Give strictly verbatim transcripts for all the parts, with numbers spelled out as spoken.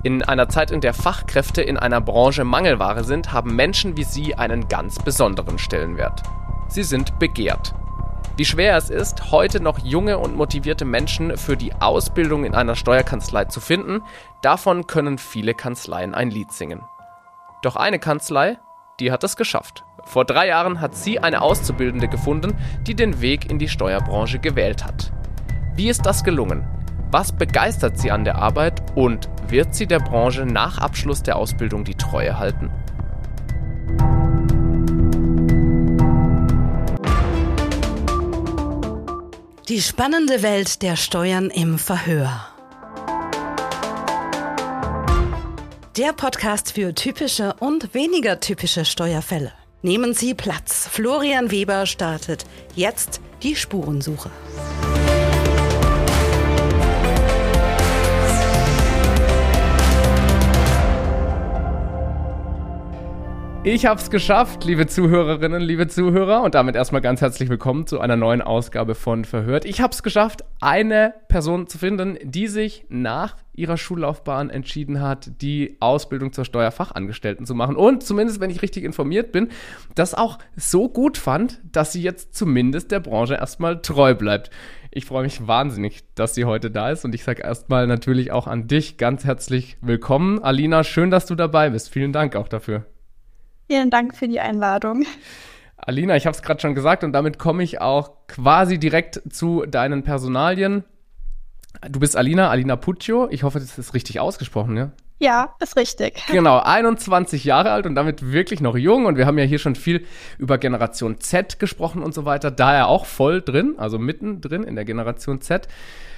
In einer Zeit, in der Fachkräfte in einer Branche Mangelware sind, haben Menschen wie Sie einen ganz besonderen Stellenwert. Sie sind begehrt. Wie schwer es ist, heute noch junge und motivierte Menschen für die Ausbildung in einer Steuerkanzlei zu finden, davon können viele Kanzleien ein Lied singen. Doch eine Kanzlei, die hat es geschafft. Vor drei Jahren hat sie eine Auszubildende gefunden, die den Weg in die Steuerbranche gewählt hat. Wie ist das gelungen? Was begeistert sie an der Arbeit und wird sie der Branche nach Abschluss der Ausbildung die Treue halten? Die spannende Welt der Steuern im Verhör. Der Podcast für typische und weniger typische Steuerfälle. Nehmen Sie Platz. Florian Weber startet jetzt die Spurensuche. Ich hab's geschafft, liebe Zuhörerinnen, liebe Zuhörer, und damit erstmal ganz herzlich willkommen zu einer neuen Ausgabe von Verhört. Ich hab's geschafft, eine Person zu finden, die sich nach ihrer Schullaufbahn entschieden hat, die Ausbildung zur Steuerfachangestellten zu machen und zumindest, wenn ich richtig informiert bin, das auch so gut fand, dass sie jetzt zumindest der Branche erstmal treu bleibt. Ich freue mich wahnsinnig, dass sie heute da ist und ich sage erstmal natürlich auch an dich ganz herzlich willkommen. Alina, schön, dass du dabei bist. Vielen Dank auch dafür. Vielen Dank für die Einladung. Alina, ich habe es gerade schon gesagt und damit komme ich auch quasi direkt zu deinen Personalien. Du bist Alina, Alina Puccio. Ich hoffe, das ist richtig ausgesprochen, ja? Ja, ist richtig. Genau, einundzwanzig Jahre alt und damit wirklich noch jung. Und wir haben ja hier schon viel über Generation Z gesprochen und so weiter. Daher auch voll drin, also mittendrin in der Generation Z.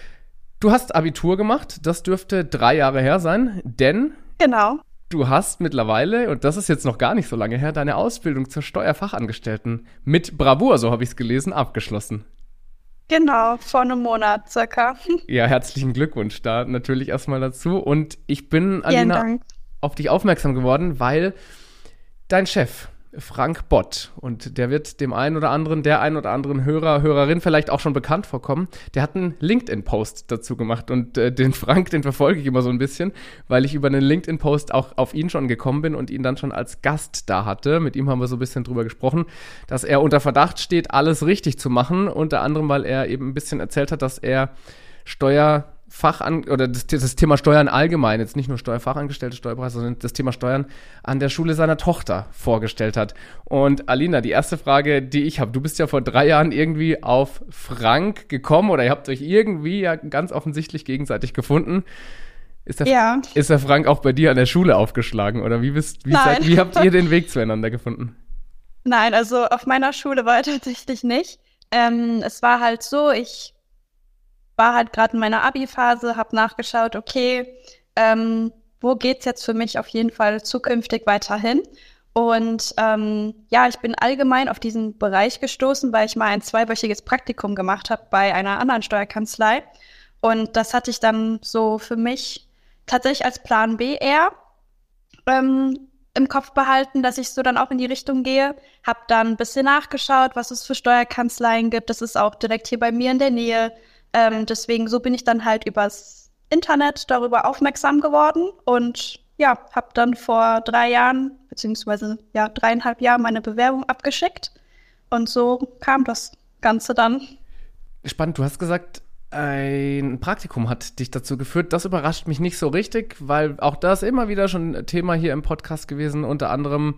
Du hast Abitur gemacht, das dürfte drei Jahre her sein, denn... Genau. Du hast mittlerweile, und das ist jetzt noch gar nicht so lange her, deine Ausbildung zur Steuerfachangestellten mit Bravour, so habe ich es gelesen, abgeschlossen. Genau, vor einem Monat circa. Ja, herzlichen Glückwunsch da natürlich erstmal dazu. Und ich bin, Alina, auf dich aufmerksam geworden, weil dein Chef, Frank Bott, und der wird dem einen oder anderen, der einen oder anderen Hörer, Hörerin vielleicht auch schon bekannt vorkommen, der hat einen LinkedIn-Post dazu gemacht und äh, den Frank, den verfolge ich immer so ein bisschen, weil ich über einen LinkedIn-Post auch auf ihn schon gekommen bin und ihn dann schon als Gast da hatte. Mit ihm haben wir so ein bisschen drüber gesprochen, dass er unter Verdacht steht, alles richtig zu machen, unter anderem, weil er eben ein bisschen erzählt hat, dass er Steuer Fach an, oder das, das Thema Steuern allgemein, jetzt nicht nur Steuerfachangestellte, Steuerberater, sondern das Thema Steuern an der Schule seiner Tochter vorgestellt hat. Und Alina, die erste Frage, die ich habe, du bist ja vor drei Jahren irgendwie auf Frank gekommen oder ihr habt euch irgendwie ja ganz offensichtlich gegenseitig gefunden. Ist der, ja. ist der Frank auch bei dir an der Schule aufgeschlagen oder wie, bist, wie, seid, wie habt ihr den Weg zueinander gefunden? Nein, also auf meiner Schule war er tatsächlich nicht. Ähm, es war halt so, ich war halt gerade in meiner Abi-Phase, habe nachgeschaut, okay, ähm, wo geht's jetzt für mich auf jeden Fall zukünftig weiterhin? Und ähm, ja, ich bin allgemein auf diesen Bereich gestoßen, weil ich mal ein zweiwöchiges Praktikum gemacht habe bei einer anderen Steuerkanzlei. Und das hatte ich dann so für mich tatsächlich als Plan B eher ähm, im Kopf behalten, dass ich so dann auch in die Richtung gehe. Habe dann ein bisschen nachgeschaut, was es für Steuerkanzleien gibt. Das ist auch direkt hier bei mir in der Nähe. Ähm, deswegen, so bin ich dann halt übers Internet darüber aufmerksam geworden und ja, habe dann vor drei Jahren, beziehungsweise ja, dreieinhalb Jahren meine Bewerbung abgeschickt und so kam das Ganze dann. Spannend, du hast gesagt, ein Praktikum hat dich dazu geführt. Das überrascht mich nicht so richtig, weil auch das immer wieder schon Thema hier im Podcast gewesen, unter anderem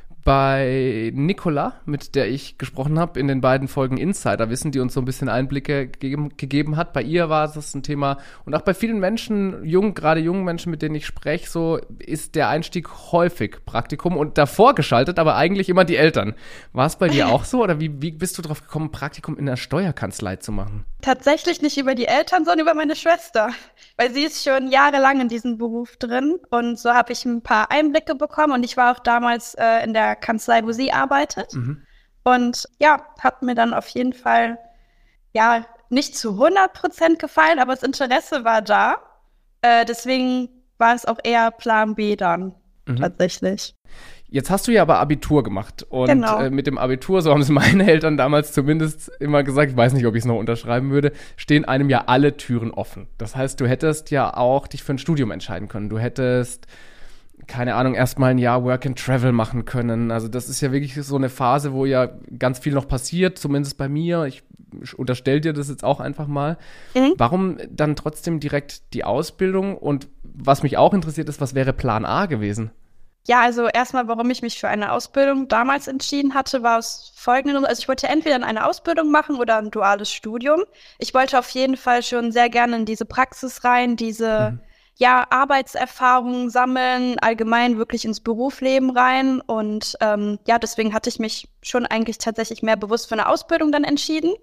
bei Nicola, mit der ich gesprochen habe, in den beiden Folgen Insiderwissen, die uns so ein bisschen Einblicke gegeben, gegeben hat. Bei ihr war das ein Thema und auch bei vielen Menschen, jung, gerade jungen Menschen, mit denen ich spreche, so ist der Einstieg häufig Praktikum und davor geschaltet, aber eigentlich immer die Eltern. War es bei dir auch so oder wie, wie bist du drauf gekommen, Praktikum in der Steuerkanzlei zu machen? Tatsächlich nicht über die Eltern, sondern über meine Schwester, weil sie ist schon jahrelang in diesem Beruf drin und so habe ich ein paar Einblicke bekommen und ich war auch damals äh, in der Kanzlei, wo sie arbeitet. Mhm. Und ja, hat mir dann auf jeden Fall, ja, nicht zu hundert Prozent gefallen, aber das Interesse war da. Äh, deswegen war es auch eher Plan B dann, mhm. tatsächlich. Jetzt hast du ja aber Abitur gemacht und genau. äh, mit dem Abitur, so haben es meine Eltern damals zumindest immer gesagt, ich weiß nicht, ob ich es noch unterschreiben würde, stehen einem ja alle Türen offen. Das heißt, du hättest ja auch dich für ein Studium entscheiden können. Du hättest, keine Ahnung, erstmal ein Jahr Work and Travel machen können. Also das ist ja wirklich so eine Phase, wo ja ganz viel noch passiert, zumindest bei mir. Ich unterstelle dir das jetzt auch einfach mal. Mhm. Warum dann trotzdem direkt die Ausbildung? Und was mich auch interessiert ist, was wäre Plan A gewesen? Ja, also erstmal, warum ich mich für eine Ausbildung damals entschieden hatte, war aus folgendem. Also ich wollte entweder eine Ausbildung machen oder ein duales Studium. Ich wollte auf jeden Fall schon sehr gerne in diese Praxis rein, diese mhm. ja, Arbeitserfahrungen sammeln, allgemein wirklich ins Berufsleben rein. Und ähm, ja, deswegen hatte ich mich schon eigentlich tatsächlich mehr bewusst für eine Ausbildung dann entschieden.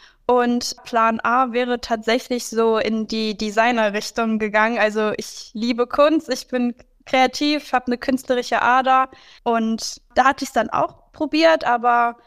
Und Plan A wäre tatsächlich so in die Designer-Richtung gegangen. Also ich liebe Kunst, ich bin kreativ, habe eine künstlerische Ader und da hatte ich es dann auch probiert, aber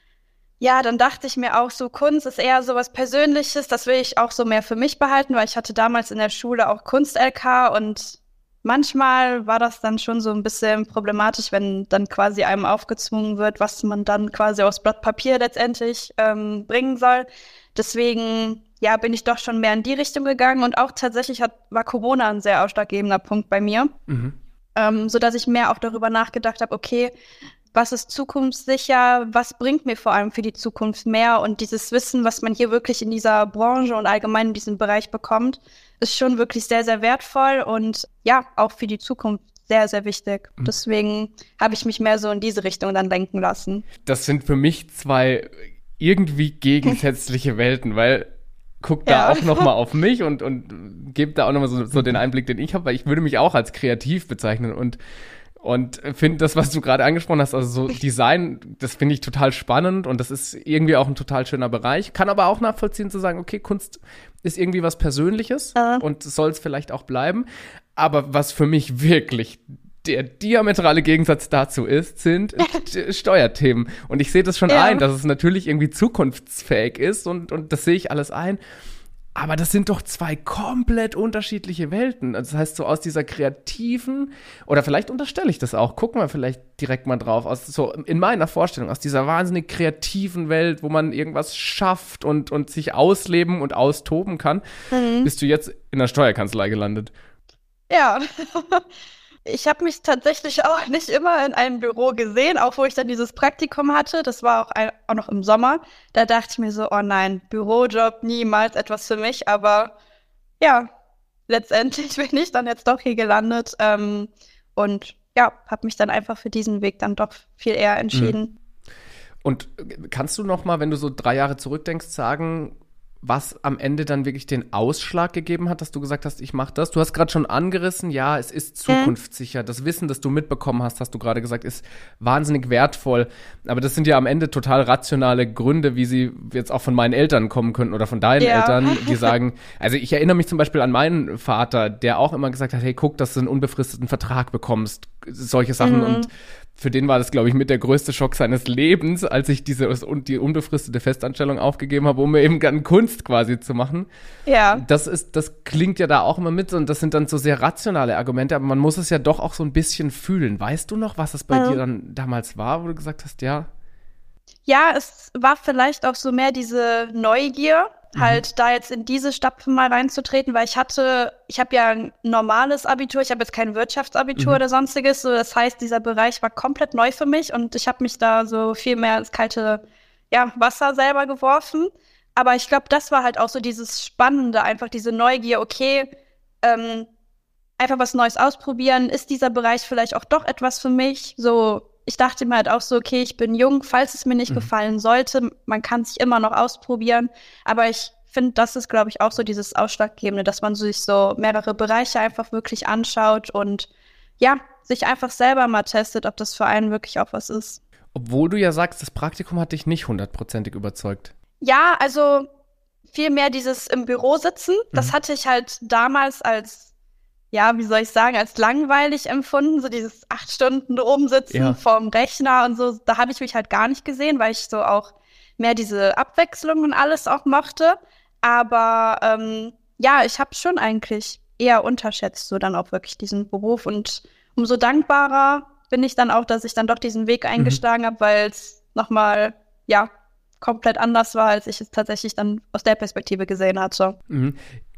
ja, dann dachte ich mir auch so, Kunst ist eher so was Persönliches, das will ich auch so mehr für mich behalten, weil ich hatte damals in der Schule auch Kunst-L K und manchmal war das dann schon so ein bisschen problematisch, wenn dann quasi einem aufgezwungen wird, was man dann quasi aufs Blatt Papier letztendlich ähm, bringen soll. Deswegen ja, bin ich doch schon mehr in die Richtung gegangen und auch tatsächlich hat, war Corona ein sehr ausschlaggebender Punkt bei mir, mhm. ähm, sodass ich mehr auch darüber nachgedacht habe, okay, was ist zukunftssicher, was bringt mir vor allem für die Zukunft mehr und dieses Wissen, was man hier wirklich in dieser Branche und allgemein in diesem Bereich bekommt, ist schon wirklich sehr, sehr wertvoll und ja, auch für die Zukunft sehr, sehr wichtig. Mhm. Deswegen habe ich mich mehr so in diese Richtung dann lenken lassen. Das sind für mich zwei irgendwie gegensätzliche Welten, weil guck da ja. auch noch mal auf mich und, und gebe da auch noch mal so, so den Einblick, den ich habe, weil ich würde mich auch als kreativ bezeichnen und, und finde das, was du gerade angesprochen hast, also so Design, das finde ich total spannend und das ist irgendwie auch ein total schöner Bereich. Kann aber auch nachvollziehen zu sagen, okay, Kunst ist irgendwie was Persönliches ja. und soll es vielleicht auch bleiben. Aber was für mich wirklich der diametrale Gegensatz dazu ist, sind Steuerthemen. Und ich sehe das schon ja. ein, dass es natürlich irgendwie zukunftsfähig ist und, und das sehe ich alles ein. Aber das sind doch zwei komplett unterschiedliche Welten. Das heißt, so aus dieser kreativen, oder vielleicht unterstelle ich das auch, gucken wir vielleicht direkt mal drauf, aus so in meiner Vorstellung, aus dieser wahnsinnig kreativen Welt, wo man irgendwas schafft und, und sich ausleben und austoben kann, mhm. bist du jetzt in der Steuerkanzlei gelandet. Ja, ich habe mich tatsächlich auch nicht immer in einem Büro gesehen, auch wo ich dann dieses Praktikum hatte. Das war auch, ein, auch noch im Sommer. Da dachte ich mir so, oh nein, Bürojob, niemals etwas für mich. Aber ja, letztendlich bin ich dann jetzt doch hier gelandet ähm, und ja, habe mich dann einfach für diesen Weg dann doch viel eher entschieden. Und kannst du noch mal, wenn du so drei Jahre zurückdenkst, sagen, was am Ende dann wirklich den Ausschlag gegeben hat, dass du gesagt hast, ich mache das? Du hast gerade schon angerissen, ja, es ist zukunftssicher. Das Wissen, das du mitbekommen hast, hast du gerade gesagt, ist wahnsinnig wertvoll. Aber das sind ja am Ende total rationale Gründe, wie sie jetzt auch von meinen Eltern kommen könnten oder von deinen ja. Eltern, die sagen, also ich erinnere mich zum Beispiel an meinen Vater, der auch immer gesagt hat, hey, guck, dass du einen unbefristeten Vertrag bekommst, solche Sachen mhm. und für den war das, glaube ich, mit der größte Schock seines Lebens, als ich diese die unbefristete Festanstellung aufgegeben habe, um mir eben dann Kunst quasi zu machen. Ja. Das ist, das klingt ja da auch immer mit und das sind dann so sehr rationale Argumente, aber man muss es ja doch auch so ein bisschen fühlen. Weißt du noch, was es bei mhm. dir dann damals war, wo du gesagt hast, ja? Ja, es war vielleicht auch so mehr diese Neugier, halt mhm. da jetzt in diese Stapfen mal reinzutreten, weil ich hatte, ich habe ja ein normales Abitur, ich habe jetzt kein Wirtschaftsabitur mhm. oder sonstiges, so das heißt, dieser Bereich war komplett neu für mich und ich habe mich da so viel mehr ins kalte ja, Wasser selber geworfen, aber ich glaube, das war halt auch so dieses Spannende, einfach diese Neugier, okay, ähm, einfach was Neues ausprobieren, ist dieser Bereich vielleicht auch doch etwas für mich, so ich dachte mir halt auch so, okay, ich bin jung, falls es mir nicht mhm. gefallen sollte, man kann sich immer noch ausprobieren, aber ich finde, das ist, glaube ich, auch so dieses Ausschlaggebende, dass man sich so mehrere Bereiche einfach wirklich anschaut und ja, sich einfach selber mal testet, ob das für einen wirklich auch was ist. Obwohl du ja sagst, das Praktikum hat dich nicht hundertprozentig überzeugt. Ja, also vielmehr dieses im Büro sitzen, mhm. das hatte ich halt damals als ja, wie soll ich sagen, als langweilig empfunden, so dieses acht Stunden oben sitzen ja. vorm Rechner und so, da habe ich mich halt gar nicht gesehen, weil ich so auch mehr diese Abwechslung und alles auch mochte, aber ähm, ja, ich habe schon eigentlich eher unterschätzt, so dann auch wirklich diesen Beruf und umso dankbarer bin ich dann auch, dass ich dann doch diesen Weg eingeschlagen mhm. habe, weil es nochmal, ja, komplett anders war, als ich es tatsächlich dann aus der Perspektive gesehen hatte. Mhm.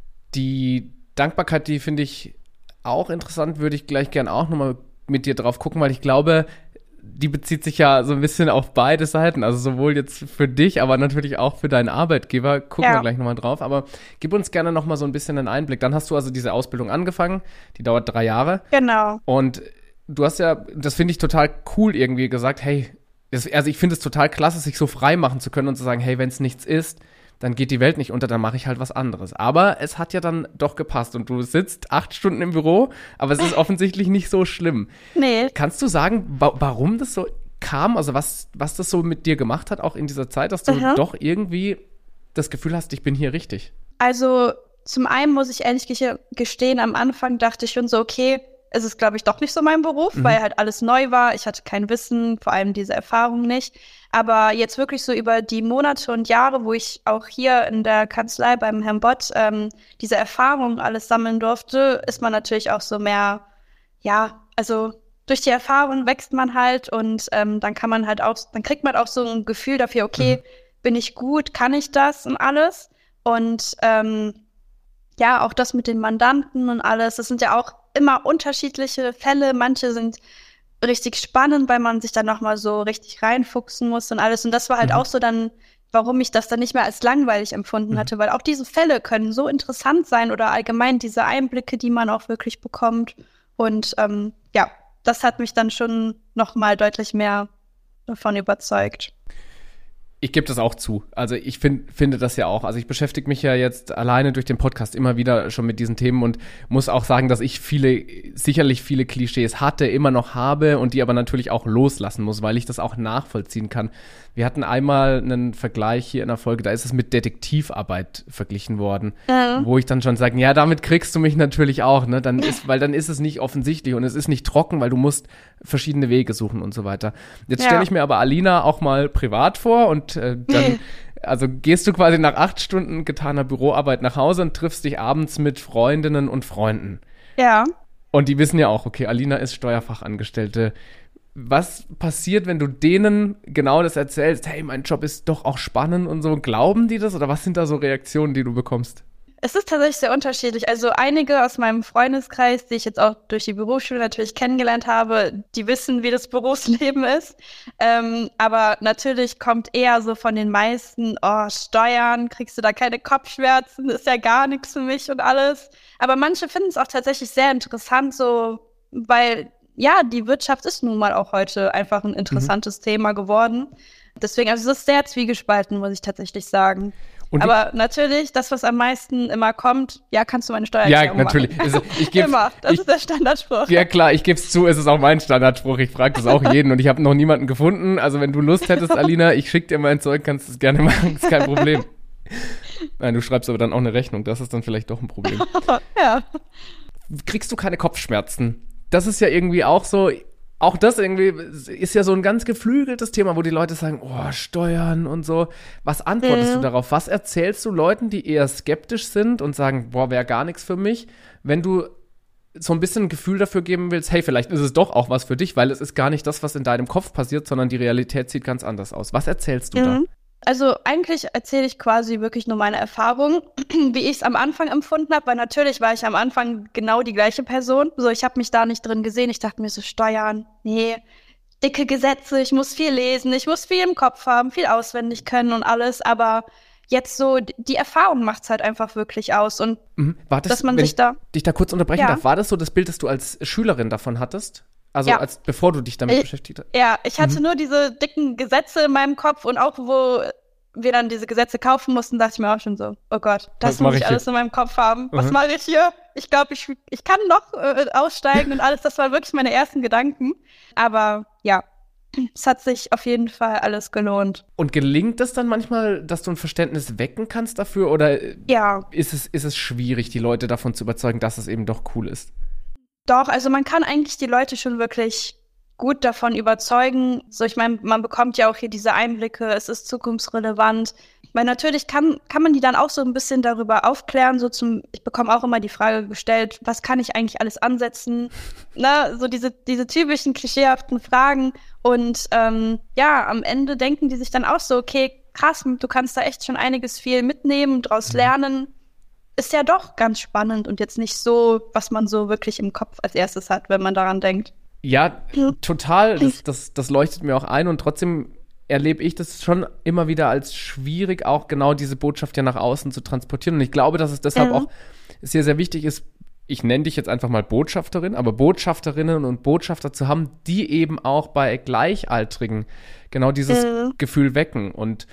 Die Dankbarkeit, die finde ich auch interessant, würde ich gleich gern auch nochmal mit dir drauf gucken, weil ich glaube, die bezieht sich ja so ein bisschen auf beide Seiten, also sowohl jetzt für dich, aber natürlich auch für deinen Arbeitgeber. Gucken ja. wir gleich nochmal drauf, aber gib uns gerne nochmal so ein bisschen einen Einblick. Dann hast du also diese Ausbildung angefangen, die dauert drei Jahre. Genau. Und du hast ja, das finde ich total cool irgendwie gesagt, hey, das, also ich finde es total klasse, sich so frei machen zu können und zu sagen, hey, wenn es nichts ist, dann geht die Welt nicht unter, dann mache ich halt was anderes. Aber es hat ja dann doch gepasst und du sitzt acht Stunden im Büro, aber es ist offensichtlich nicht so schlimm. Nee. Kannst du sagen, wa- warum das so kam, also was, was das so mit dir gemacht hat, auch in dieser Zeit, dass du mhm. doch irgendwie das Gefühl hast, ich bin hier richtig? Also zum einen muss ich ehrlich gestehen, am Anfang dachte ich schon so, okay, es ist, glaube ich, doch nicht so mein Beruf, mhm. weil halt alles neu war. Ich hatte kein Wissen, vor allem diese Erfahrung nicht. Aber jetzt wirklich so über die Monate und Jahre, wo ich auch hier in der Kanzlei beim Herrn Bott ähm, diese Erfahrung alles sammeln durfte, ist man natürlich auch so mehr, ja, also durch die Erfahrung wächst man halt und ähm, dann kann man halt auch, dann kriegt man auch so ein Gefühl dafür, okay, mhm. bin ich gut, kann ich das und alles. Und ähm, ja, auch das mit den Mandanten und alles, das sind ja auch immer unterschiedliche Fälle. Manche sind richtig spannend, weil man sich dann nochmal so richtig reinfuchsen muss und alles. Und das war halt mhm. auch so dann, warum ich das dann nicht mehr als langweilig empfunden mhm. hatte, weil auch diese Fälle können so interessant sein oder allgemein diese Einblicke, die man auch wirklich bekommt. Und ähm, ja, das hat mich dann schon nochmal deutlich mehr davon überzeugt. Ich gebe das auch zu. Also ich find, finde das ja auch. Also ich beschäftige mich ja jetzt alleine durch den Podcast immer wieder schon mit diesen Themen und muss auch sagen, dass ich viele, sicherlich viele Klischees hatte, immer noch habe und die aber natürlich auch loslassen muss, weil ich das auch nachvollziehen kann. Wir hatten einmal einen Vergleich hier in der Folge, da ist es mit Detektivarbeit verglichen worden, ja. wo ich dann schon sage, ja, damit kriegst du mich natürlich auch, ne? Dann ist, weil dann ist es nicht offensichtlich und es ist nicht trocken, weil du musst verschiedene Wege suchen und so weiter. Jetzt ja. stelle ich mir aber Alina auch mal privat vor und äh, dann, also gehst du quasi nach acht Stunden getaner Büroarbeit nach Hause und triffst dich abends mit Freundinnen und Freunden. Ja. Und die wissen ja auch, okay, Alina ist Steuerfachangestellte. Was passiert, wenn du denen genau das erzählst? Hey, mein Job ist doch auch spannend und so. Glauben die das oder was sind da so Reaktionen, die du bekommst? Es ist tatsächlich sehr unterschiedlich. Also einige aus meinem Freundeskreis, die ich jetzt auch durch die Berufsschule natürlich kennengelernt habe, die wissen, wie das Berufsleben ist. Ähm, aber natürlich kommt eher so von den meisten, oh, Steuern, kriegst du da keine Kopfschmerzen, ist ja gar nichts für mich und alles. Aber manche finden es auch tatsächlich sehr interessant, so, weil ja, die Wirtschaft ist nun mal auch heute einfach ein interessantes mhm. Thema geworden. Deswegen, also es ist sehr zwiegespalten, muss ich tatsächlich sagen. Und aber natürlich, das, was am meisten immer kommt, ja, kannst du meine Steuererklärung machen. Ja, natürlich. Also, ich geb's, immer, das ich, ist der Standardspruch. Ja klar, ich gebe es zu, es ist auch mein Standardspruch. Ich frage das auch jeden und ich habe noch niemanden gefunden. Also wenn du Lust hättest, Alina, ich schicke dir mein Zeug, kannst du es gerne machen, ist kein Problem. Nein, du schreibst aber dann auch eine Rechnung, das ist dann vielleicht doch ein Problem. Ja. Kriegst du keine Kopfschmerzen? Das ist ja irgendwie auch so, auch das irgendwie ist ja so ein ganz geflügeltes Thema, wo die Leute sagen, oh, Steuern und so. Was antwortest mhm. du darauf? Was erzählst du Leuten, die eher skeptisch sind und sagen, boah, wäre gar nichts für mich, wenn du so ein bisschen ein Gefühl dafür geben willst, hey, vielleicht ist es doch auch was für dich, weil es ist gar nicht das, was in deinem Kopf passiert, sondern die Realität sieht ganz anders aus. Was erzählst du mhm. da? Also eigentlich erzähle ich quasi wirklich nur meine Erfahrung, wie ich es am Anfang empfunden habe, weil natürlich war ich am Anfang genau die gleiche Person. So, ich habe mich da nicht drin gesehen. Ich dachte mir so, Steuern, nee, dicke Gesetze, ich muss viel lesen, ich muss viel im Kopf haben, viel auswendig können und alles. Aber jetzt so, die Erfahrung macht's halt einfach wirklich aus. Und mhm. war das, dass man wenn sich da dich da kurz unterbrechen ja. darf, war das so das Bild, das du als Schülerin davon hattest? Also ja. als bevor du dich damit ich, beschäftigt hast? Ja, ich hatte mhm. nur diese dicken Gesetze in meinem Kopf und auch wo wir dann diese Gesetze kaufen mussten, dachte ich mir auch schon so, oh Gott, das muss ich, ich alles hier? in meinem Kopf haben. Was mhm. mache ich hier? Ich glaube, ich, ich kann noch äh, aussteigen und alles. Das waren wirklich meine ersten Gedanken. Aber ja, es hat sich auf jeden Fall alles gelohnt. Und gelingt es dann manchmal, dass du ein Verständnis wecken kannst dafür? Oder ja. ist es, ist es schwierig, die Leute davon zu überzeugen, dass es eben doch cool ist? Doch, also man kann eigentlich die Leute schon wirklich gut davon überzeugen. So, ich meine, man bekommt ja auch hier diese Einblicke, es ist zukunftsrelevant. Weil natürlich kann, kann man die dann auch so ein bisschen darüber aufklären, so zum, ich bekomme auch immer die Frage gestellt, was kann ich eigentlich alles ansetzen? Ne, so diese, diese typischen klischeehaften Fragen. Und ähm, ja, am Ende denken die sich dann auch so, okay, krass, du kannst da echt schon einiges viel mitnehmen, draus lernen. Ist ja doch ganz spannend und jetzt nicht so, was man so wirklich im Kopf als erstes hat, wenn man daran denkt. Ja, total. Das, das, das leuchtet mir auch ein und trotzdem erlebe ich das schon immer wieder als schwierig, auch genau diese Botschaft ja nach außen zu transportieren. Und ich glaube, dass es deshalb mhm. auch sehr, sehr wichtig ist, ich nenne dich jetzt einfach mal Botschafterin, aber Botschafterinnen und Botschafter zu haben, die eben auch bei Gleichaltrigen genau dieses mhm. Gefühl wecken. Und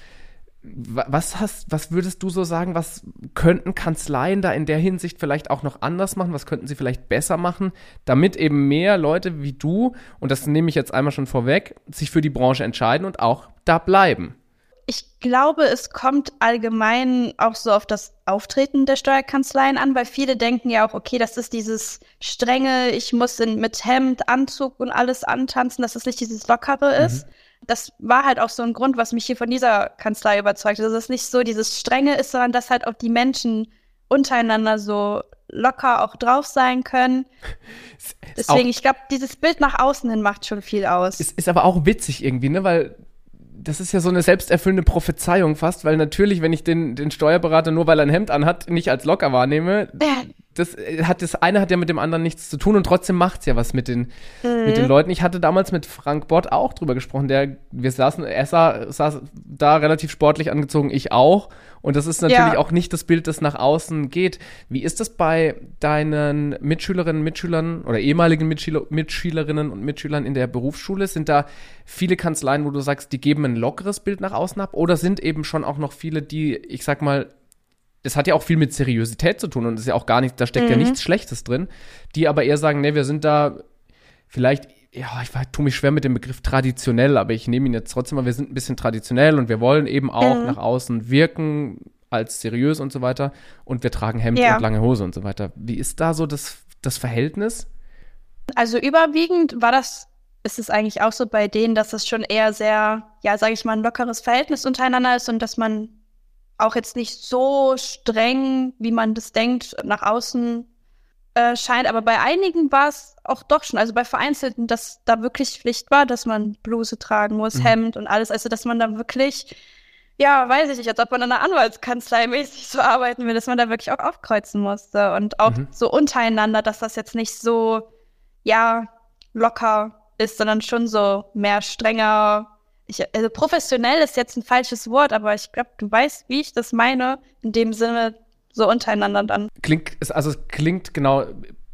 was hast, was würdest du so sagen, was könnten Kanzleien da in der Hinsicht vielleicht auch noch anders machen? Was könnten sie vielleicht besser machen, damit eben mehr Leute wie du, und das nehme ich jetzt einmal schon vorweg, sich für die Branche entscheiden und auch da bleiben? Ich glaube, es kommt allgemein auch so auf das Auftreten der Steuerkanzleien an, weil viele denken ja auch, okay, das ist dieses strenge, ich muss in, mit Hemd, Anzug und alles antanzen, dass es nicht dieses Lockere ist. Mhm. Das war halt auch so ein Grund, was mich hier von dieser Kanzlei überzeugt hat, dass es nicht so dieses Strenge ist, sondern dass halt auch die Menschen untereinander so locker auch drauf sein können. Deswegen, ich glaube, dieses Bild nach außen hin macht schon viel aus. Es ist aber auch witzig irgendwie, ne, weil das ist ja so eine selbsterfüllende Prophezeiung fast, weil natürlich, wenn ich den, den Steuerberater nur weil er ein Hemd anhat, nicht als locker wahrnehme, das hat das eine hat ja mit dem anderen nichts zu tun und trotzdem macht's ja was mit den, mhm. mit den Leuten. Ich hatte damals mit Frank Bott auch drüber gesprochen, der, wir saßen, er sah, saß da relativ sportlich angezogen, ich auch. Und das ist natürlich ja. auch nicht das Bild, das nach außen geht. Wie ist das bei deinen Mitschülerinnen, Mitschülern oder ehemaligen Mitschüler, Mitschülerinnen und Mitschülern in der Berufsschule? Sind da viele Kanzleien, wo du sagst, die geben ein lockeres Bild nach außen ab? Oder sind eben schon auch noch viele, die, ich sag mal, das hat ja auch viel mit Seriosität zu tun und ist ja auch gar nicht, da steckt mhm. ja nichts Schlechtes drin, die aber eher sagen, nee, wir sind da vielleicht, ja, ich tue mich schwer mit dem Begriff traditionell, aber ich nehme ihn jetzt trotzdem mal, wir sind ein bisschen traditionell und wir wollen eben auch mhm. nach außen wirken als seriös und so weiter und wir tragen Hemd ja. und lange Hose und so weiter. Wie ist da so das, das Verhältnis? Also überwiegend war das, ist es eigentlich auch so bei denen, dass es schon eher sehr, ja, sage ich mal, ein lockeres Verhältnis untereinander ist und dass man auch jetzt nicht so streng, wie man das denkt, nach außen äh, scheint. Aber bei einigen war es auch doch schon, also bei Vereinzelten, dass da wirklich Pflicht war, dass man Bluse tragen muss, mhm. Hemd und alles. Also dass man da wirklich, ja, weiß ich nicht, als ob man in einer Anwaltskanzlei mäßig so arbeiten will, dass man da wirklich auch aufkreuzen musste. Und auch mhm. so untereinander, dass das jetzt nicht so, ja, locker ist, sondern schon so mehr strenger. Ich, also professionell ist jetzt ein falsches Wort, aber ich glaube, du weißt, wie ich das meine, in dem Sinne so untereinander dann. Klingt, also es klingt genau,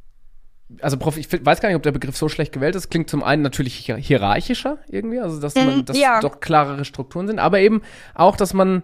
also Prof, ich weiß gar nicht, ob der Begriff so schlecht gewählt ist, klingt zum einen natürlich hierarchischer irgendwie, also dass man, dass ja. doch klarere Strukturen sind, aber eben auch, dass man,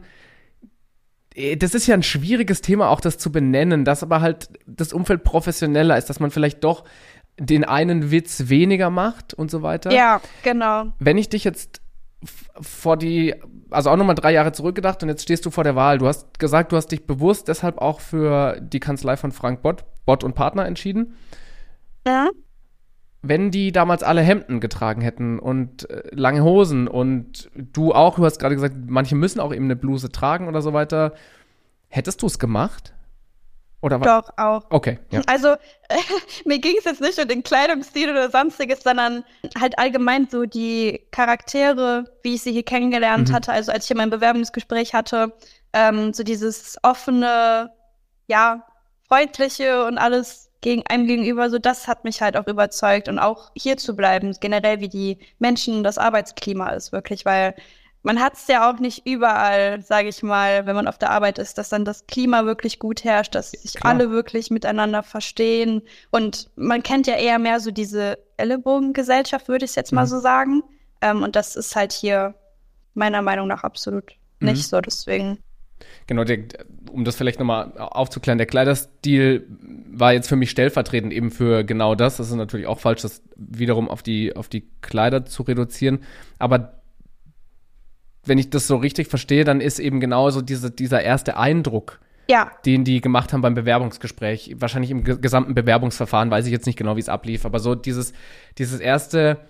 das ist ja ein schwieriges Thema, auch das zu benennen, dass aber halt das Umfeld professioneller ist, dass man vielleicht doch den einen Witz weniger macht und so weiter. Ja, genau. Wenn ich dich jetzt vor die, also auch nochmal drei Jahre zurückgedacht und jetzt stehst du vor der Wahl. Du hast gesagt, du hast dich bewusst deshalb auch für die Kanzlei von Frank Bott, Bott und Partner entschieden. Ja. Wenn die damals alle Hemden getragen hätten und äh, lange Hosen und du auch, du hast gerade gesagt, manche müssen auch eben eine Bluse tragen oder so weiter, hättest du es gemacht? Oder Doch, auch. Okay, ja. Also, äh, mir ging es jetzt nicht um den Kleidungsstil oder sonstiges, sondern halt allgemein so die Charaktere, wie ich sie hier kennengelernt mhm. hatte, also als ich hier mein Bewerbungsgespräch hatte, ähm, so dieses offene, ja, freundliche und alles gegen einem gegenüber, so das hat mich halt auch überzeugt und auch hier zu bleiben, generell wie die Menschen, das Arbeitsklima ist wirklich, weil man hat es ja auch nicht überall, sage ich mal, wenn man auf der Arbeit ist, dass dann das Klima wirklich gut herrscht, dass sich Klar. alle wirklich miteinander verstehen. Und man kennt ja eher mehr so diese Ellenbogengesellschaft, würde ich jetzt mhm. mal so sagen. Ähm, und das ist halt hier meiner Meinung nach absolut mhm. nicht so, deswegen. Genau, der, um das vielleicht nochmal aufzuklären, der Kleiderstil war jetzt für mich stellvertretend eben für genau das. Das ist natürlich auch falsch, das wiederum auf die, auf die Kleider zu reduzieren. Aber wenn ich das so richtig verstehe, dann ist eben genauso diese, dieser erste Eindruck, ja. den die gemacht haben beim Bewerbungsgespräch, wahrscheinlich im ge- gesamten Bewerbungsverfahren, weiß ich jetzt nicht genau, wie es ablief, aber so dieses, dieses erste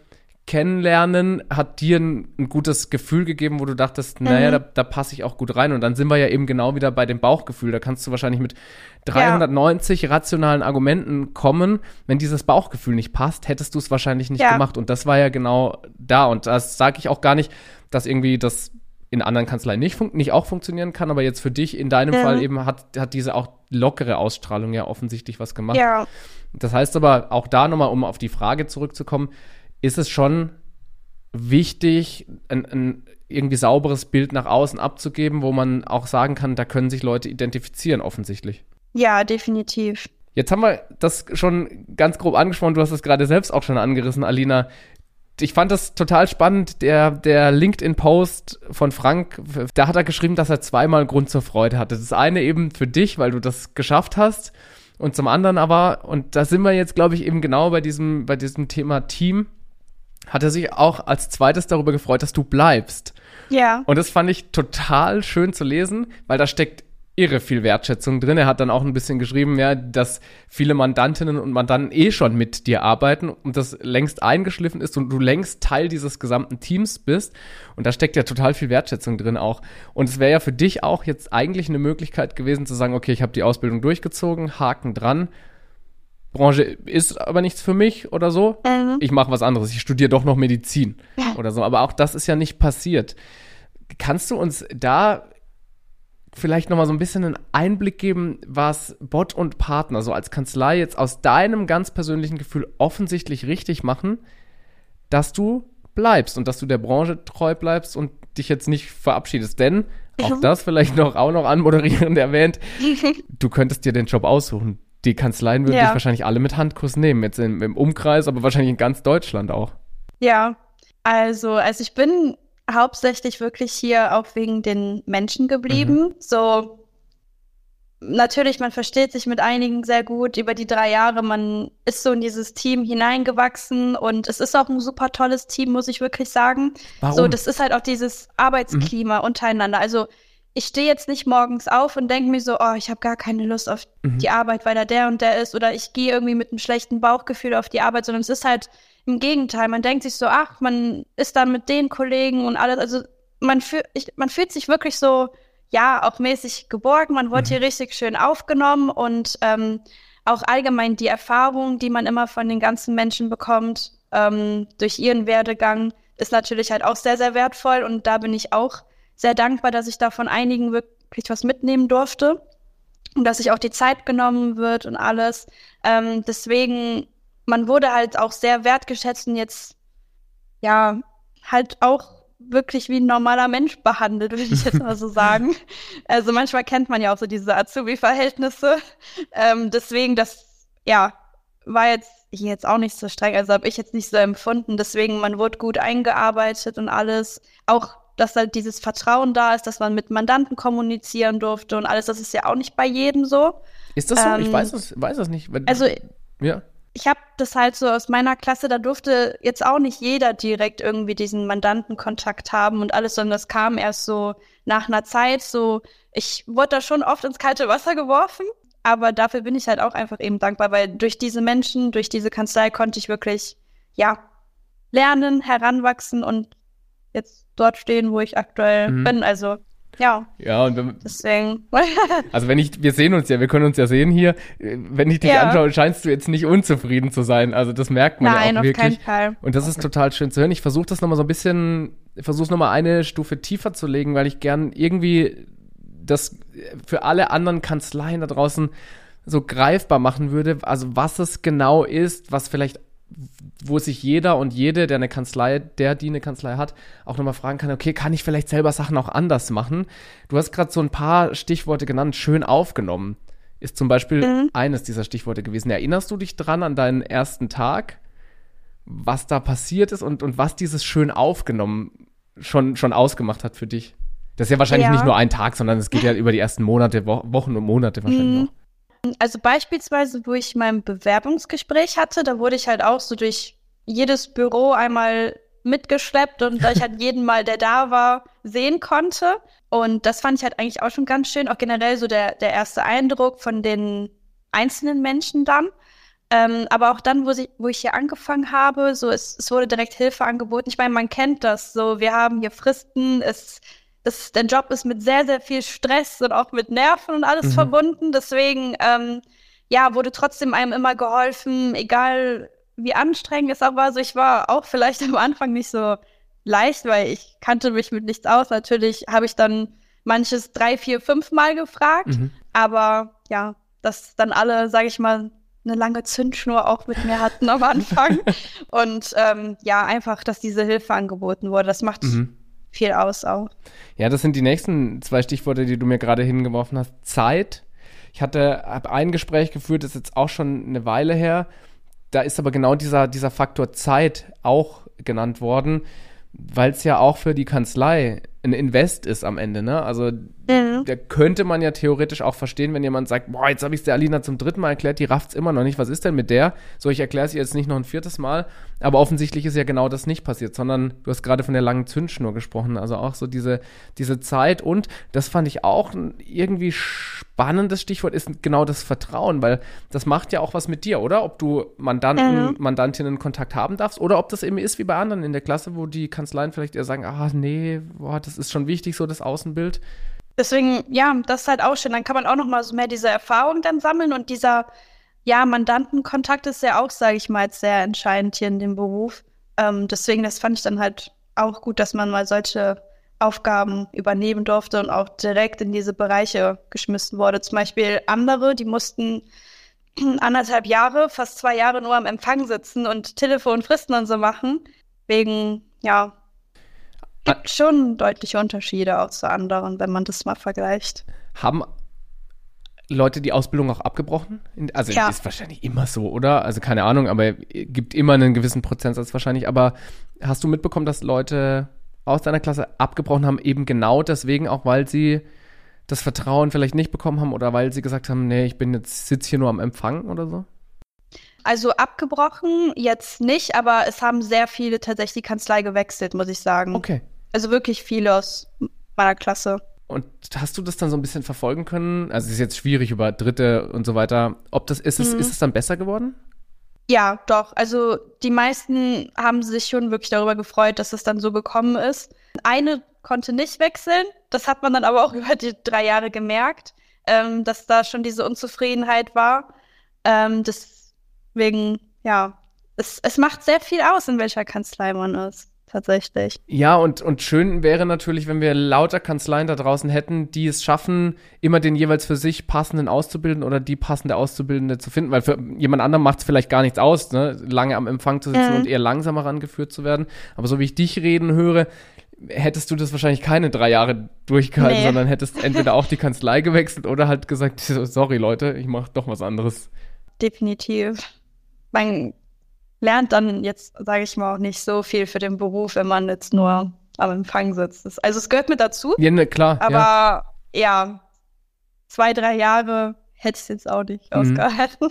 Kennenlernen hat dir ein, ein gutes Gefühl gegeben, wo du dachtest, mhm. naja, da, da passe ich auch gut rein. Und dann sind wir ja eben genau wieder bei dem Bauchgefühl. Da kannst du wahrscheinlich mit dreihundertneunzig ja. rationalen Argumenten kommen. Wenn dieses Bauchgefühl nicht passt, hättest du es wahrscheinlich nicht ja. gemacht. Und das war ja genau da. Und das sage ich auch gar nicht, dass irgendwie das in anderen Kanzleien nicht, fun- nicht auch funktionieren kann. Aber jetzt für dich in deinem mhm. Fall eben hat, hat diese auch lockere Ausstrahlung ja offensichtlich was gemacht. Ja. Das heißt aber auch da nochmal, um auf die Frage zurückzukommen, ist es schon wichtig, ein, ein irgendwie sauberes Bild nach außen abzugeben, wo man auch sagen kann, da können sich Leute identifizieren, offensichtlich. Ja, definitiv. Jetzt haben wir das schon ganz grob angesprochen, du hast es gerade selbst auch schon angerissen, Alina. Ich fand das total spannend, der, der LinkedIn-Post von Frank, da hat er geschrieben, dass er zweimal Grund zur Freude hatte. Das eine eben für dich, weil du das geschafft hast, und zum anderen aber, und da sind wir jetzt, glaube ich, eben genau bei diesem, bei diesem Thema Team, hat er sich auch als zweites darüber gefreut, dass du bleibst. Ja. Und das fand ich total schön zu lesen, weil da steckt irre viel Wertschätzung drin. Er hat dann auch ein bisschen geschrieben, ja, dass viele Mandantinnen und Mandanten eh schon mit dir arbeiten und das längst eingeschliffen ist und du längst Teil dieses gesamten Teams bist. Und da steckt ja total viel Wertschätzung drin auch. Und es wäre ja für dich auch jetzt eigentlich eine Möglichkeit gewesen zu sagen, okay, ich habe die Ausbildung durchgezogen, Haken dran. Branche ist aber nichts für mich oder so. Mhm. Ich mache was anderes. Ich studiere doch noch Medizin ja. oder so. Aber auch das ist ja nicht passiert. Kannst du uns da vielleicht nochmal so ein bisschen einen Einblick geben, was Bott und Partner so als Kanzlei jetzt aus deinem ganz persönlichen Gefühl offensichtlich richtig machen, dass du bleibst und dass du der Branche treu bleibst und dich jetzt nicht verabschiedest? Denn, auch das vielleicht noch auch noch anmoderierend erwähnt, du könntest dir den Job aussuchen. Die Kanzleien würden ja. dich wahrscheinlich alle mit Handkuss nehmen, jetzt im, im Umkreis, aber wahrscheinlich in ganz Deutschland auch. Ja, also, also ich bin hauptsächlich wirklich hier auch wegen den Menschen geblieben. Mhm. So, natürlich, man versteht sich mit einigen sehr gut über die drei Jahre. Man ist so in dieses Team hineingewachsen und es ist auch ein super tolles Team, muss ich wirklich sagen. Warum? So, das ist halt auch dieses Arbeitsklima mhm. untereinander. Also, ich stehe jetzt nicht morgens auf und denke mir so, oh, ich habe gar keine Lust auf mhm. die Arbeit, weil da der und der ist, oder ich gehe irgendwie mit einem schlechten Bauchgefühl auf die Arbeit, sondern es ist halt im Gegenteil. Man denkt sich so, ach, man ist dann mit den Kollegen und alles, also man, fühl, ich, man fühlt sich wirklich so, ja, auch mäßig geborgen, man wird mhm. hier richtig schön aufgenommen und ähm, auch allgemein die Erfahrung, die man immer von den ganzen Menschen bekommt, ähm, durch ihren Werdegang, ist natürlich halt auch sehr, sehr wertvoll und da bin ich auch sehr dankbar, dass ich da von einigen wirklich was mitnehmen durfte und dass sich auch die Zeit genommen wird und alles. Ähm, deswegen, man wurde halt auch sehr wertgeschätzt und jetzt, ja, halt auch wirklich wie ein normaler Mensch behandelt, würde ich jetzt mal so sagen. Also manchmal kennt man ja auch so diese Azubi-Verhältnisse. Ähm, deswegen, das, ja, war jetzt hier jetzt auch nicht so streng, also habe ich jetzt nicht so empfunden. Deswegen, man wurde gut eingearbeitet und alles. Auch dass halt dieses Vertrauen da ist, dass man mit Mandanten kommunizieren durfte und alles, das ist ja auch nicht bei jedem so. Ist das so? Ähm, ich weiß es, weiß es nicht. Wenn, also ja. ich habe das halt so aus meiner Klasse, da durfte jetzt auch nicht jeder direkt irgendwie diesen Mandantenkontakt haben und alles, sondern das kam erst so nach einer Zeit, so ich wurde da schon oft ins kalte Wasser geworfen, aber dafür bin ich halt auch einfach eben dankbar, weil durch diese Menschen, durch diese Kanzlei konnte ich wirklich, ja, lernen, heranwachsen und jetzt dort stehen, wo ich aktuell mhm. bin, also ja. Ja, und wenn, deswegen. Also wenn ich, wir sehen uns ja, wir können uns ja sehen hier, wenn ich dich ja. anschaue, scheinst du jetzt nicht unzufrieden zu sein, also das merkt man Nein, ja auch wirklich. Nein, auf keinen Fall. Und das ist total schön zu hören. Ich versuche das nochmal so ein bisschen, ich versuche es nochmal eine Stufe tiefer zu legen, weil ich gern irgendwie das für alle anderen Kanzleien da draußen so greifbar machen würde, also was es genau ist, was vielleicht, wo sich jeder und jede, der eine Kanzlei, der, die eine Kanzlei hat, auch nochmal fragen kann, okay, kann ich vielleicht selber Sachen auch anders machen? Du hast gerade so ein paar Stichworte genannt, schön aufgenommen, ist zum Beispiel mhm. eines dieser Stichworte gewesen. Erinnerst du dich dran an deinen ersten Tag, was da passiert ist und, und was dieses schön aufgenommen schon, schon ausgemacht hat für dich? Das ist ja wahrscheinlich ja. nicht nur ein Tag, sondern es geht ja über die ersten Monate, Wo- Wochen und Monate wahrscheinlich mhm. auch. Also beispielsweise, wo ich mein Bewerbungsgespräch hatte, da wurde ich halt auch so durch jedes Büro einmal mitgeschleppt und da ich halt jeden Mal, der da war, sehen konnte. Und das fand ich halt eigentlich auch schon ganz schön, auch generell so der, der erste Eindruck von den einzelnen Menschen dann. Ähm, aber auch dann, wo, sie, wo ich hier angefangen habe, so es, es wurde direkt Hilfe angeboten. Ich meine, man kennt das so, wir haben hier Fristen, es, es, der Job ist mit sehr, sehr viel Stress und auch mit Nerven und alles mhm. verbunden. Deswegen, ähm, ja, wurde trotzdem einem immer geholfen, egal wie anstrengend es auch war. Also ich war auch vielleicht am Anfang nicht so leicht, weil ich kannte mich mit nichts aus. Natürlich habe ich dann manches drei, vier, fünf Mal gefragt, mhm. aber ja, dass dann alle, sage ich mal, eine lange Zündschnur auch mit mir hatten am Anfang. Und ähm, ja, einfach, dass diese Hilfe angeboten wurde, das macht mhm. viel aus auch. Ja, das sind die nächsten zwei Stichworte, die du mir gerade hingeworfen hast. Zeit. Ich hatte, habe ein Gespräch geführt, das ist jetzt auch schon eine Weile her. Da ist aber genau dieser, dieser Faktor Zeit auch genannt worden, weil es ja auch für die Kanzlei ein Invest ist am Ende, ne? Also mhm. da könnte man ja theoretisch auch verstehen, wenn jemand sagt, boah, jetzt habe ich es der Alina zum dritten Mal erklärt, die rafft's immer noch nicht, was ist denn mit der? So, ich erkläre es ihr jetzt nicht noch ein viertes Mal, aber offensichtlich ist ja genau das nicht passiert, sondern du hast gerade von der langen Zündschnur gesprochen, also auch so diese, diese Zeit und das fand ich auch ein irgendwie spannendes Stichwort, ist genau das Vertrauen, weil das macht ja auch was mit dir, oder? Ob du Mandanten, mhm. Mandantinnen Kontakt haben darfst oder ob das eben ist wie bei anderen in der Klasse, wo die Kanzleien vielleicht eher sagen, ah, nee, boah, das ist schon wichtig, so das Außenbild. Deswegen, ja, das ist halt auch schön. Dann kann man auch noch mal so mehr diese Erfahrung dann sammeln und dieser, ja, Mandantenkontakt ist ja auch, sage ich mal, jetzt sehr entscheidend hier in dem Beruf. Ähm, deswegen, das fand ich dann halt auch gut, dass man mal solche Aufgaben übernehmen durfte und auch direkt in diese Bereiche geschmissen wurde. Zum Beispiel andere, die mussten anderthalb Jahre, fast zwei Jahre nur am Empfang sitzen und Telefonfristen und so machen. Wegen, ja, gibt schon deutliche Unterschiede auch zu anderen, wenn man das mal vergleicht. Haben Leute die Ausbildung auch abgebrochen? Also ja. Ist wahrscheinlich immer so, oder? Also keine Ahnung, aber gibt immer einen gewissen Prozentsatz wahrscheinlich. Aber hast du mitbekommen, dass Leute aus deiner Klasse abgebrochen haben, eben genau deswegen auch, weil sie das Vertrauen vielleicht nicht bekommen haben oder weil sie gesagt haben, nee, ich bin jetzt, sitze hier nur am Empfang oder so? Also abgebrochen jetzt nicht, aber es haben sehr viele tatsächlich die Kanzlei gewechselt, muss ich sagen. Okay. Also wirklich viele aus meiner Klasse. Und hast du das dann so ein bisschen verfolgen können? Also es ist jetzt schwierig über Dritte und so weiter. Ob das ist, es, mhm. ist es dann besser geworden? Ja, doch. Also die meisten haben sich schon wirklich darüber gefreut, dass es dann so gekommen ist. Eine konnte nicht wechseln. Das hat man dann aber auch über die drei Jahre gemerkt, ähm, dass da schon diese Unzufriedenheit war. Ähm, deswegen, ja, es, es macht sehr viel aus, in welcher Kanzlei man ist. Tatsächlich. Ja, und, und schön wäre natürlich, wenn wir lauter Kanzleien da draußen hätten, die es schaffen, immer den jeweils für sich passenden auszubilden oder die passende Auszubildende zu finden, weil für jemand anderem macht es vielleicht gar nichts aus, ne, lange am Empfang zu sitzen mhm. und eher langsamer rangeführt zu werden. Aber so wie ich dich reden höre, hättest du das wahrscheinlich keine drei Jahre durchgehalten, nee. sondern hättest entweder auch die Kanzlei gewechselt oder halt gesagt, sorry Leute, ich mache doch was anderes. Definitiv. Mein lernt dann jetzt, sage ich mal, auch nicht so viel für den Beruf, wenn man jetzt nur am Empfang sitzt. Also es gehört mit dazu. Ja, ne, klar. Aber ja, ja zwei, drei Jahre hätte ich es jetzt auch nicht mhm. ausgehalten.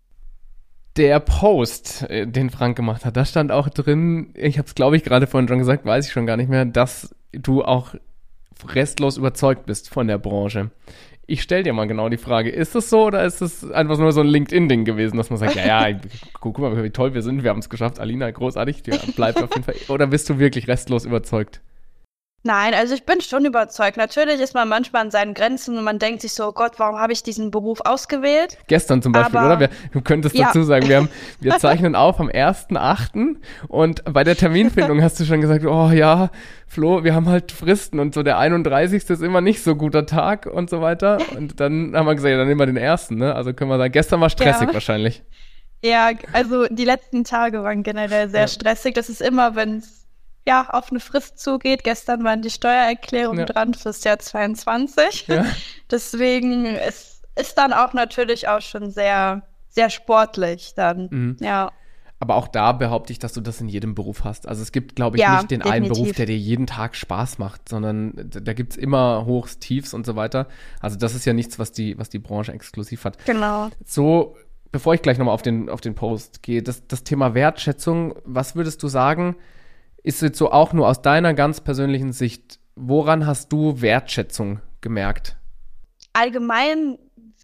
Der Post, den Frank gemacht hat, da stand auch drin, ich habe es glaube ich gerade vorhin schon gesagt, weiß ich schon gar nicht mehr, dass du auch restlos überzeugt bist von der Branche. Ich stelle dir mal genau die Frage, ist das so oder ist das einfach nur so ein LinkedIn-Ding gewesen, dass man sagt, ja, ja, guck, guck mal, wie toll wir sind, wir haben es geschafft, Alina, großartig, ja, bleibt auf jeden Fall. Oder bist du wirklich restlos überzeugt? Nein, also ich bin schon überzeugt. Natürlich ist man manchmal an seinen Grenzen und man denkt sich so, oh Gott, warum habe ich diesen Beruf ausgewählt? Gestern zum Beispiel, aber, oder? Wir, du könntest ja. dazu sagen, wir, haben, wir zeichnen auf am ersten achten und bei der Terminfindung hast du schon gesagt, oh ja, Flo, wir haben halt Fristen und so der einunddreißigste ist immer nicht so guter Tag und so weiter. Und dann haben wir gesagt, ja, dann nehmen wir den ersten, ne? Also können wir sagen, gestern war stressig ja. wahrscheinlich. Ja, also die letzten Tage waren generell sehr ja. stressig. Das ist immer, wenn es ja, auf eine Frist zugeht. Gestern waren die Steuererklärungen ja. dran fürs Jahr zweiundzwanzig. Ja. Deswegen ist, ist dann auch natürlich auch schon sehr, sehr sportlich dann, mhm. ja. Aber auch da behaupte ich, dass du das in jedem Beruf hast. Also es gibt, glaube ich, ja, nicht den definitiv. einen Beruf, der dir jeden Tag Spaß macht, sondern da gibt es immer Hochs, Tiefs und so weiter. Also das ist ja nichts, was die, was die Branche exklusiv hat. Genau. So, bevor ich gleich nochmal auf den, auf den Post gehe, das, das Thema Wertschätzung, was würdest du sagen, ist jetzt so auch nur aus deiner ganz persönlichen Sicht, woran hast du Wertschätzung gemerkt? Allgemein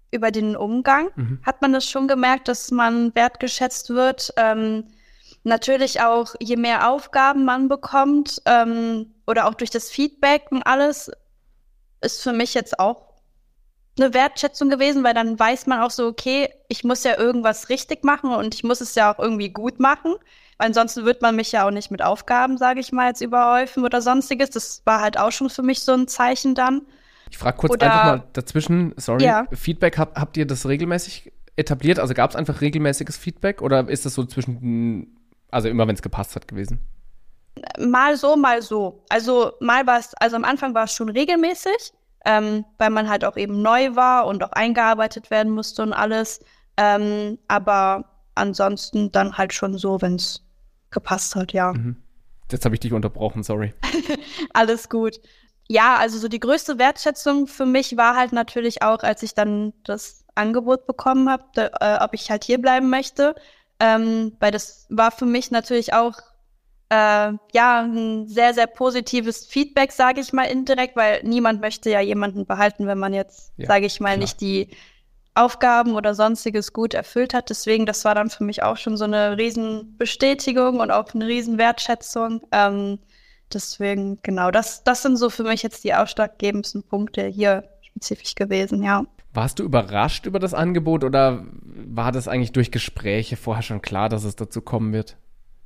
über den Umgang mhm. hat man das schon gemerkt, dass man wertgeschätzt wird. Ähm, natürlich auch, je mehr Aufgaben man bekommt ähm, oder auch durch das Feedback und alles, ist für mich jetzt auch eine Wertschätzung gewesen, weil dann weiß man auch so, okay, ich muss ja irgendwas richtig machen und ich muss es ja auch irgendwie gut machen, weil ansonsten wird man mich ja auch nicht mit Aufgaben, sage ich mal, jetzt überhäufen oder sonstiges. Das war halt auch schon für mich so ein Zeichen dann. Ich frage kurz oder, einfach mal dazwischen, sorry, ja. Feedback, hab, habt ihr das regelmäßig etabliert? Also gab es einfach regelmäßiges Feedback oder ist das so zwischen, also immer wenn es gepasst hat gewesen? Mal so, mal so. Also mal war es, also am Anfang war es schon regelmäßig, ähm, weil man halt auch eben neu war und auch eingearbeitet werden musste und alles. Ähm, aber ansonsten dann halt schon so, wenn es gepasst hat, ja. Mhm. Jetzt habe ich dich unterbrochen, sorry. Alles gut. Ja, also so die größte Wertschätzung für mich war halt natürlich auch, als ich dann das Angebot bekommen habe, äh, ob ich halt hier bleiben möchte. Ähm, weil das war für mich natürlich auch Äh, ja, ein sehr, sehr positives Feedback, sage ich mal indirekt, weil niemand möchte ja jemanden behalten, wenn man jetzt, ja, sage ich mal, klar. nicht die Aufgaben oder sonstiges gut erfüllt hat. Deswegen, das war dann für mich auch schon so eine Riesenbestätigung und auch eine Riesenwertschätzung. Ähm, deswegen, genau, das, das sind so für mich jetzt die ausschlaggebendsten Punkte hier spezifisch gewesen, ja. Warst du überrascht über das Angebot oder war das eigentlich durch Gespräche vorher schon klar, dass es dazu kommen wird?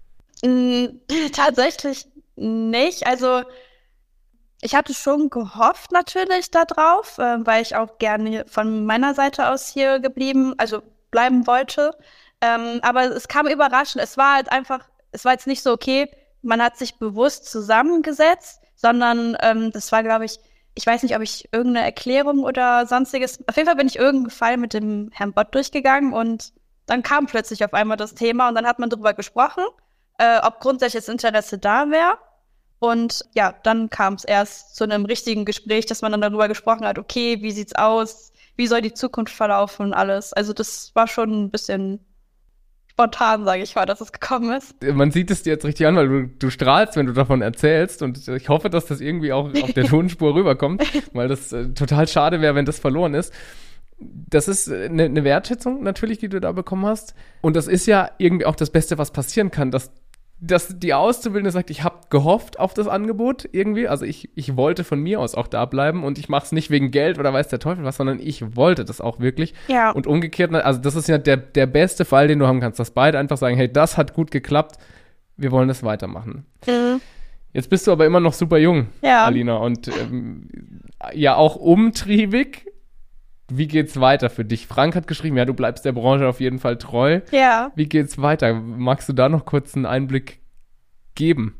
Tatsächlich nicht. Also ich hatte schon gehofft natürlich darauf, äh, weil ich auch gerne von meiner Seite aus hier geblieben, also bleiben wollte. Ähm, aber es kam überraschend. Es war halt einfach, es war jetzt nicht so, okay, man hat sich bewusst zusammengesetzt, sondern ähm, das war, glaube ich, ich weiß nicht, ob ich irgendeine Erklärung oder sonstiges, auf jeden Fall bin ich irgendeinen Fall mit dem Herrn Bott durchgegangen und dann kam plötzlich auf einmal das Thema und dann hat man darüber gesprochen, Äh, ob grundsätzliches Interesse da wäre. Und ja, dann kam es erst zu einem richtigen Gespräch, dass man dann darüber gesprochen hat, okay, wie sieht's aus, wie soll die Zukunft verlaufen und alles. Also das war schon ein bisschen spontan, sage ich mal, dass es gekommen ist. Man sieht es dir jetzt richtig an, weil du, du strahlst, wenn du davon erzählst und ich hoffe, dass das irgendwie auch auf der Tonspur rüberkommt, weil das äh, total schade wäre, wenn das verloren ist. Das ist eine, eine Wertschätzung natürlich, die du da bekommen hast. Und das ist ja irgendwie auch das Beste, was passieren kann, dass, dass die Auszubildende sagt, ich habe gehofft auf das Angebot irgendwie. Also ich, ich wollte von mir aus auch da bleiben und ich mache es nicht wegen Geld oder weiß der Teufel was, sondern ich wollte das auch wirklich. Ja. Und umgekehrt, also das ist ja der, der beste Fall, den du haben kannst, dass beide einfach sagen, hey, das hat gut geklappt, wir wollen das weitermachen. Mhm. Jetzt bist du aber immer noch super jung, ja. Alina, und ähm, ja auch umtriebig. Wie geht's weiter für dich? Frank hat geschrieben, ja, du bleibst der Branche auf jeden Fall treu. Ja. Wie geht's weiter? Magst du da noch kurz einen Einblick geben?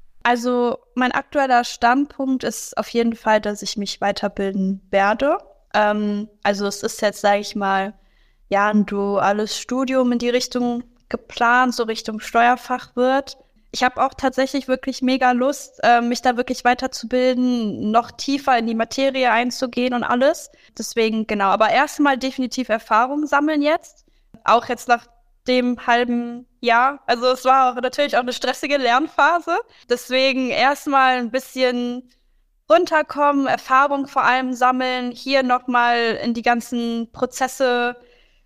Also mein aktueller Standpunkt ist auf jeden Fall, dass ich mich weiterbilden werde. Ähm, also es ist jetzt, sage ich mal, ja, ein duales Studium in die Richtung geplant, so Richtung Steuerfachwirt. Ich habe auch tatsächlich wirklich mega Lust, äh, mich da wirklich weiterzubilden, noch tiefer in die Materie einzugehen und alles. Deswegen, genau, aber erstmal definitiv Erfahrung sammeln jetzt. Auch jetzt nach dem halben Jahr. Also es war auch natürlich auch eine stressige Lernphase. Deswegen erstmal ein bisschen runterkommen, Erfahrung vor allem sammeln, hier nochmal in die ganzen Prozesse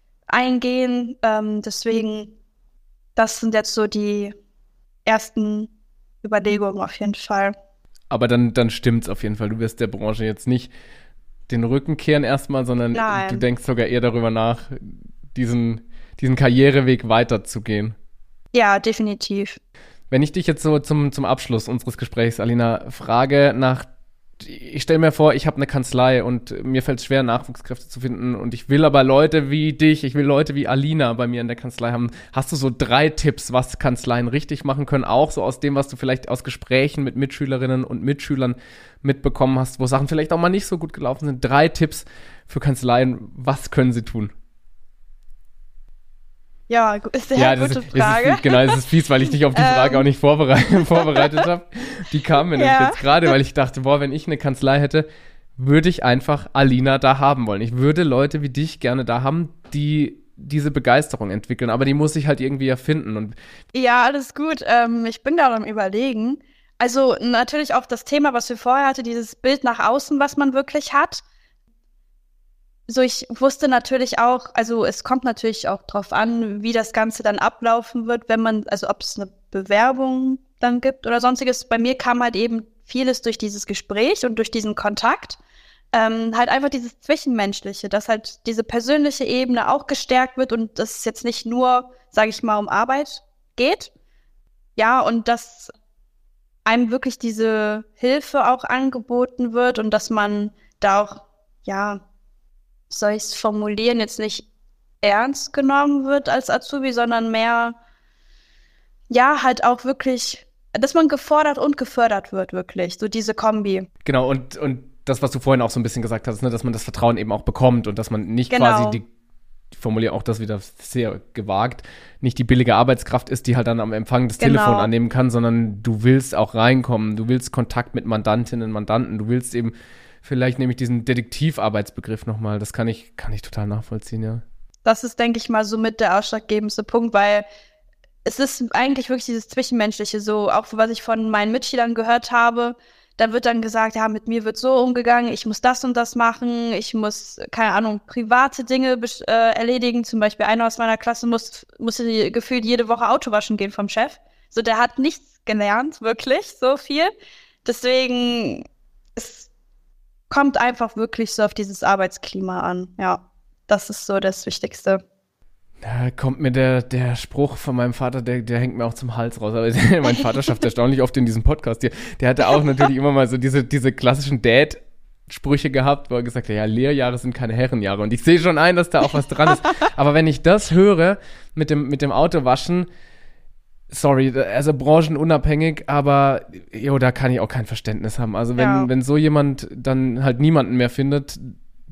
eingehen. Ähm, deswegen, das sind jetzt so die ersten Überlegungen auf jeden Fall. Aber dann, dann stimmt's auf jeden Fall. Du wirst der Branche jetzt nicht den Rücken kehren erstmal, sondern Nein. du denkst sogar eher darüber nach, diesen, diesen Karriereweg weiterzugehen. Ja, definitiv. Wenn ich dich jetzt so zum, zum Abschluss unseres Gesprächs, Alina, frage nach, ich stelle mir vor, ich habe eine Kanzlei und mir fällt es schwer, Nachwuchskräfte zu finden und ich will aber Leute wie dich, ich will Leute wie Alina bei mir in der Kanzlei haben. Hast du so drei Tipps, was Kanzleien richtig machen können, auch so aus dem, was du vielleicht aus Gesprächen mit Mitschülerinnen und Mitschülern mitbekommen hast, wo Sachen vielleicht auch mal nicht so gut gelaufen sind? Drei Tipps für Kanzleien, was können sie tun? Ja, ist eine ja, gute ist, Frage. Ist, genau, es ist fies, weil ich dich auf die Frage auch nicht vorbereitet, vorbereitet habe. Die kam mir nämlich ja. jetzt gerade, weil ich dachte, boah, wenn ich eine Kanzlei hätte, würde ich einfach Alina da haben wollen. Ich würde Leute wie dich gerne da haben, die diese Begeisterung entwickeln, aber die muss ich halt irgendwie erfinden. Und ja, alles gut. Ähm, ich bin gerade am Überlegen. Also natürlich auch das Thema, was wir vorher hatten, dieses Bild nach außen, was man wirklich hat. so ich wusste natürlich auch, also es kommt natürlich auch drauf an, wie das Ganze dann ablaufen wird, wenn man, also ob es eine Bewerbung dann gibt oder sonstiges. Bei mir kam halt eben vieles durch dieses Gespräch und durch diesen Kontakt. Ähm, halt einfach dieses Zwischenmenschliche, dass halt diese persönliche Ebene auch gestärkt wird und dass es jetzt nicht nur, sage ich mal, um Arbeit geht. Ja, und dass einem wirklich diese Hilfe auch angeboten wird und dass man da auch, ja, soll ich es formulieren, jetzt nicht ernst genommen wird als Azubi, sondern mehr, ja, halt auch wirklich, dass man gefordert und gefördert wird, wirklich, so diese Kombi. Genau, und, und das, was du vorhin auch so ein bisschen gesagt hast, ne, dass man das Vertrauen eben auch bekommt und dass man nicht genau. quasi die, ich formuliere auch das wieder sehr gewagt, nicht die billige Arbeitskraft ist, die halt dann am Empfang das genau. Telefon annehmen kann, sondern du willst auch reinkommen, du willst Kontakt mit Mandantinnen und Mandanten, du willst eben, vielleicht nehme ich diesen Detektivarbeitsbegriff nochmal, das kann ich, kann ich total nachvollziehen, ja. Das ist, denke ich mal, so mit der ausschlaggebendste Punkt, weil es ist eigentlich wirklich dieses Zwischenmenschliche, so auch was ich von meinen Mitschülern gehört habe, da wird dann gesagt, ja, mit mir wird so umgegangen, ich muss das und das machen, ich muss, keine Ahnung, private Dinge besch- äh, erledigen, zum Beispiel einer aus meiner Klasse muss, musste gefühlt jede Woche Auto waschen gehen vom Chef, so der hat nichts gelernt, wirklich, so viel, deswegen ist kommt einfach wirklich so auf dieses Arbeitsklima an. Ja, das ist so das Wichtigste. Da kommt mir der, der Spruch von meinem Vater, der, der hängt mir auch zum Hals raus. Aber mein Vater schafft erstaunlich oft in diesem Podcast hier. Der hatte auch natürlich immer mal so diese, diese klassischen Dad-Sprüche gehabt, wo er gesagt hat, ja, Lehrjahre sind keine Herrenjahre. Und ich sehe schon ein, dass da auch was dran ist. Aber wenn ich das höre mit dem, mit dem Autowaschen, sorry, also branchenunabhängig, aber jo, da kann ich auch kein Verständnis haben. Also wenn, ja. wenn so jemand dann halt niemanden mehr findet,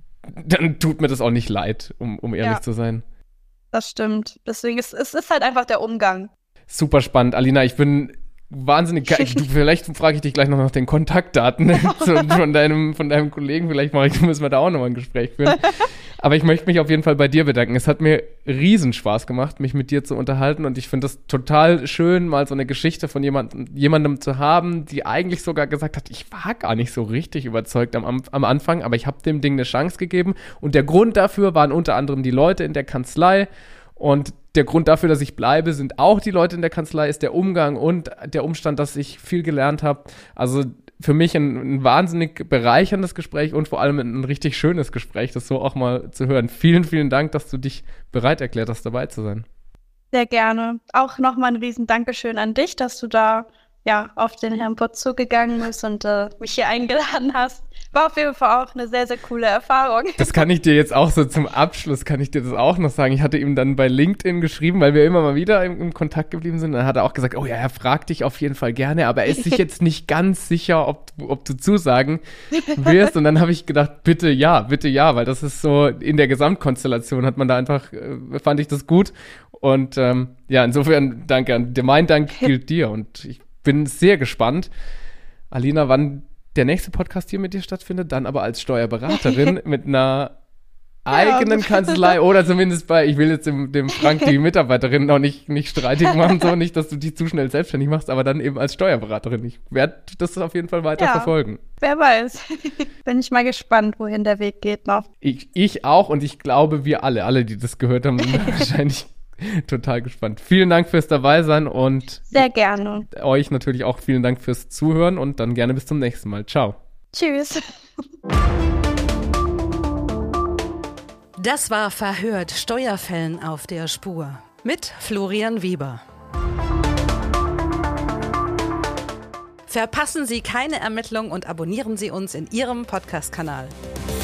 dann tut mir das auch nicht leid, um, um ehrlich ja. zu sein. Das stimmt. Deswegen ist es ist halt einfach der Umgang. Super spannend. Alina, ich bin wahnsinnig geil. Du, vielleicht frage ich dich gleich noch nach den Kontaktdaten von deinem, von deinem Kollegen. Vielleicht mache ich, müssen wir da auch noch mal ein Gespräch führen. Aber ich möchte mich auf jeden Fall bei dir bedanken. Es hat mir riesen Spaß gemacht, mich mit dir zu unterhalten. Und ich finde das total schön, mal so eine Geschichte von jemand, jemandem zu haben, die eigentlich sogar gesagt hat, ich war gar nicht so richtig überzeugt am, am Anfang, aber ich habe dem Ding eine Chance gegeben. Und der Grund dafür waren unter anderem die Leute in der Kanzlei. Und der Grund dafür, dass ich bleibe, sind auch die Leute in der Kanzlei, ist der Umgang und der Umstand, dass ich viel gelernt habe. Also für mich ein, ein wahnsinnig bereicherndes Gespräch und vor allem ein richtig schönes Gespräch, das so auch mal zu hören. Vielen, vielen Dank, dass du dich bereit erklärt hast, dabei zu sein. Sehr gerne. Auch nochmal ein riesen Dankeschön an dich, dass du da ja auf den Herrn Bott zugegangen bist und äh, mich hier eingeladen hast. War auf jeden Fall auch eine sehr, sehr coole Erfahrung. Das kann ich dir jetzt auch so zum Abschluss, kann ich dir das auch noch sagen. Ich hatte ihm dann bei LinkedIn geschrieben, weil wir immer mal wieder im, im Kontakt geblieben sind. Dann hat er auch gesagt, oh ja, er fragt dich auf jeden Fall gerne, aber er ist sich jetzt nicht ganz sicher, ob, ob du zusagen wirst. Und dann habe ich gedacht, bitte ja, bitte ja, weil das ist so, in der Gesamtkonstellation hat man da einfach, äh, fand ich das gut. Und ähm, ja, insofern danke an dir. Mein Dank gilt dir und ich bin sehr gespannt, Alina, wann der nächste Podcast hier mit dir stattfindet, dann aber als Steuerberaterin mit einer eigenen Kanzlei oder zumindest bei, ich will jetzt dem, dem Frank die Mitarbeiterin noch nicht, nicht streitig machen, so nicht, dass du dich zu schnell selbstständig machst, aber dann eben als Steuerberaterin. Ich werde das auf jeden Fall weiter ja, verfolgen. Wer weiß. Bin ich mal gespannt, wohin der Weg geht noch. Ich, ich auch und ich glaube, wir alle, alle, die das gehört haben, sind wahrscheinlich total gespannt. Vielen Dank fürs Dabeisein und sehr gerne. Euch natürlich auch vielen Dank fürs Zuhören und dann gerne bis zum nächsten Mal. Ciao. Tschüss. Das war Verhört, Steuerfällen auf der Spur mit Florian Weber. Verpassen Sie keine Ermittlung und abonnieren Sie uns in Ihrem Podcast-Kanal.